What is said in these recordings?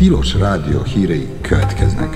Tilos Rádió hírei következnek.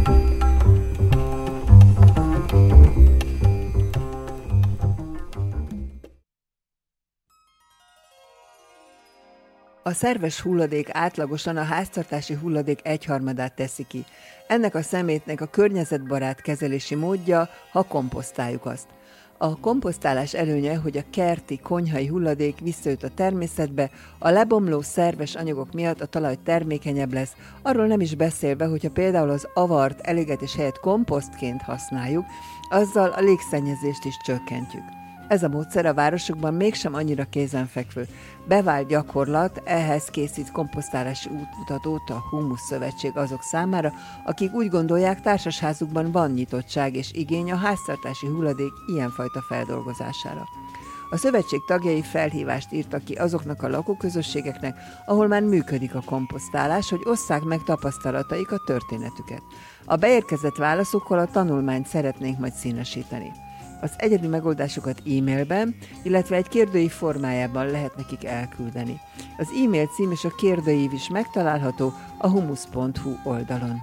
A szerves hulladék átlagosan a háztartási hulladék 1/3-át teszi ki. Ennek a szemétnek a környezetbarát kezelési módja, ha komposztáljuk azt. A komposztálás előnye, hogy a kerti, konyhai hulladék visszajut a természetbe, a lebomló szerves anyagok miatt a talaj termékenyebb lesz, arról nem is beszélve, hogyha például az avart elégetés helyett komposztként használjuk, azzal a légszennyezést is csökkentjük. Ez a módszer a városokban mégsem annyira kézenfekvő. Bevált gyakorlat, ehhez készít komposztálási útmutatót a Humusz Szövetség azok számára, akik úgy gondolják, társasházukban van nyitottság és igény a háztartási hulladék ilyenfajta feldolgozására. A szövetség tagjai felhívást írtak ki azoknak a lakóközösségeknek, ahol már működik a komposztálás, hogy osszák meg tapasztalataikat, történetüket. A beérkezett válaszokkal a tanulmányt szeretnénk majd színesíteni. Az egyedi megoldásokat e-mailben, illetve egy kérdőív formájában lehet nekik elküldeni. Az e-mail cím és a kérdőív is megtalálható a humusz.hu oldalon.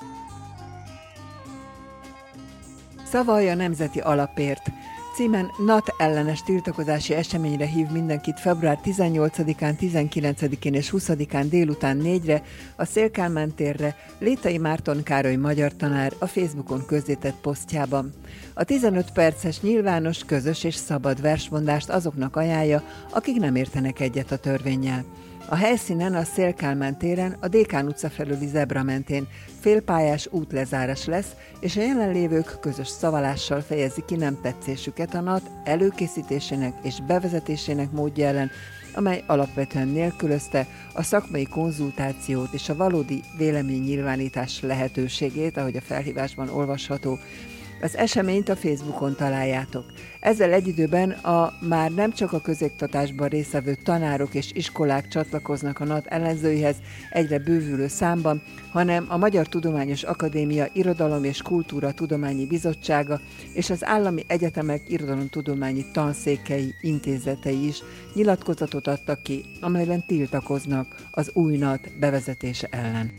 Szavalj a nemzeti alapért címen NAT ellenes tiltakozási eseményre hív mindenkit február 18-án, 19-én és 20-án délután 4-re a Széll-Kálmán térre Létai Márton Károly magyar tanár a Facebookon közzétett posztjában. A 15 perces nyilvános, közös és szabad versmondást azoknak ajánlja, akik nem értenek egyet a törvénnyel. A helyszínen a Széll-Kálmán téren a Dékán utca felüli zebra mentén félpályás útlezárás lesz, és a jelenlévők közös szavalással fejezi ki nem tetszésüket a NAT előkészítésének és bevezetésének módja ellen, amely alapvetően nélkülözte a szakmai konzultációt és a valódi véleménynyilvánítás lehetőségét, ahogy a felhívásban olvasható. Az eseményt a Facebookon találjátok. Ezzel egy időben a már nem csak a közoktatásban résztvevő tanárok és iskolák csatlakoznak a NAT ellenzőihez egyre bővülő számban, hanem a Magyar Tudományos Akadémia Irodalom és Kultúra Tudományi Bizottsága és az állami egyetemek irodalomtudományi tanszékei, intézetei is nyilatkozatot adtak ki, amelyben tiltakoznak az új NAT bevezetése ellen.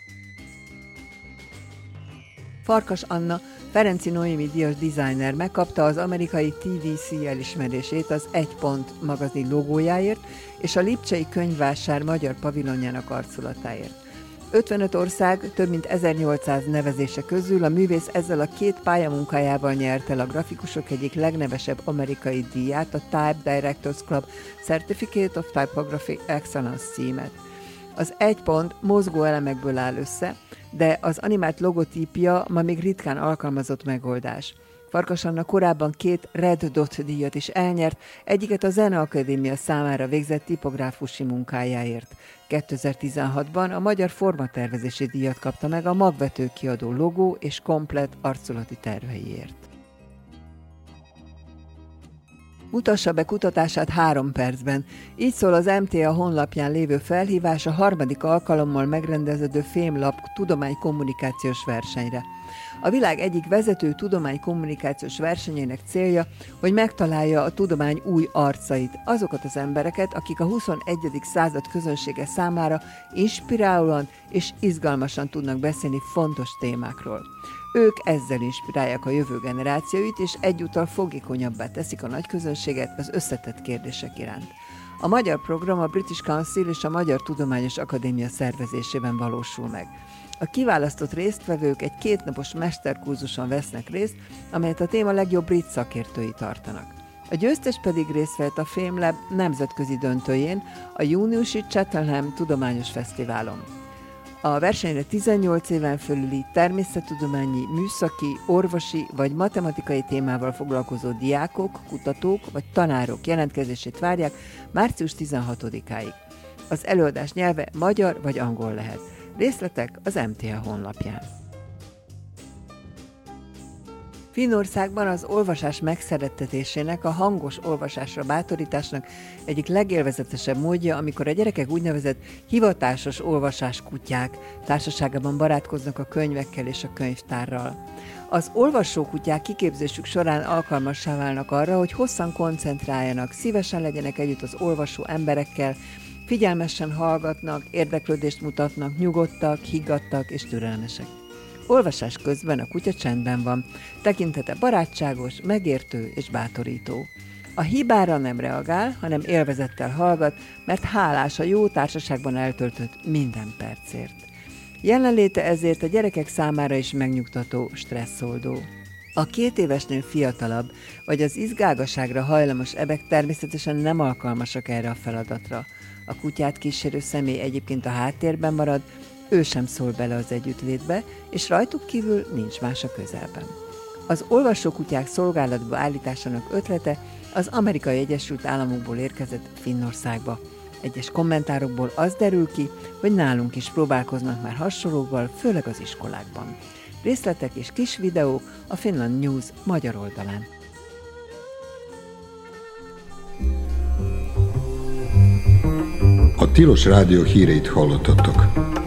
Farkas Anna, Ferenczy Noémi díjas designer megkapta az amerikai TVC elismerését az Egy Pont magazin logójáért és a Lipcsei Könyvvásár magyar pavilonjának arculatáért. 55 ország több mint 1800 nevezése közül a művész ezzel a 2 pályamunkájával nyerte el a grafikusok egyik legnevesebb amerikai díját, a Type Directors Club Certificate of Typography Excellence címet. Az Egy Pont mozgó elemekből áll össze, de az animált logotípia ma még ritkán alkalmazott megoldás. Farkas Anna korábban 2 Red Dot díjat is elnyert, egyiket a Zeneakadémia számára végzett tipográfusi munkájáért. 2016-ban a Magyar Formatervezési díjat kapta meg a Magvető kiadó logó és komplett arculati terveiért. Mutassa be kutatását 3 percben. Így szól az MTA honlapján lévő felhívás a 3. alkalommal megrendeződő Fémlap tudománykommunikációs versenyre. A világ egyik vezető tudománykommunikációs versenyének célja, hogy megtalálja a tudomány új arcait, azokat az embereket, akik a 21. század közönsége számára inspirálóan és izgalmasan tudnak beszélni fontos témákról. Ők ezzel inspirálják a jövő generációit, és egyúttal fogékonyabbá teszik a nagyközönséget az összetett kérdések iránt. A magyar program a British Council és a Magyar Tudományos Akadémia szervezésében valósul meg. A kiválasztott résztvevők egy 2 napos mesterkurzuson vesznek részt, amelyet a téma legjobb brit szakértői tartanak. A győztes pedig részt vett a Fémlab nemzetközi döntőjén, a júniusi Cheltenham Tudományos Fesztiválon. A versenyre 18 éven fölüli természettudományi, műszaki, orvosi vagy matematikai témával foglalkozó diákok, kutatók vagy tanárok jelentkezését várják március 16-áig. Az előadás nyelve magyar vagy angol lehet. Részletek az MTA honlapján. Finnországban az olvasás megszerettetésének, a hangos olvasásra bátorításnak egyik legélvezetesebb módja, amikor a gyerekek úgynevezett hivatásos olvasáskutyák társaságában barátkoznak a könyvekkel és a könyvtárral. Az olvasókutyák kiképzésük során alkalmassá válnak arra, hogy hosszan koncentráljanak, szívesen legyenek együtt az olvasó emberekkel, Figyelmesen hallgatnak, érdeklődést mutatnak, nyugodtak, higgadtak és türelmesek. Olvasás közben a kutya csendben van, tekintete barátságos, megértő és bátorító. A hibára nem reagál, hanem élvezettel hallgat, mert hálás a jó társaságban eltöltött minden percért. Jelenléte ezért a gyerekek számára is megnyugtató, stresszoldó. A 2 évesnél fiatalabb, vagy az izgágaságra hajlamos ebek természetesen nem alkalmasak erre a feladatra. A kutyát kísérő személy egyébként a háttérben marad, ő sem szól bele az együttlétbe, és rajtuk kívül nincs más a közelben. Az olvasókutyák szolgálatba állításának ötlete az Amerikai Egyesült Államokból érkezett Finnországba. Egyes kommentárokból az derül ki, hogy nálunk is próbálkoznak már hasonlóval, főleg az iskolákban. Részletek és kis videók a Finland News magyar oldalán. A Tilos Rádió híreit hallottatok.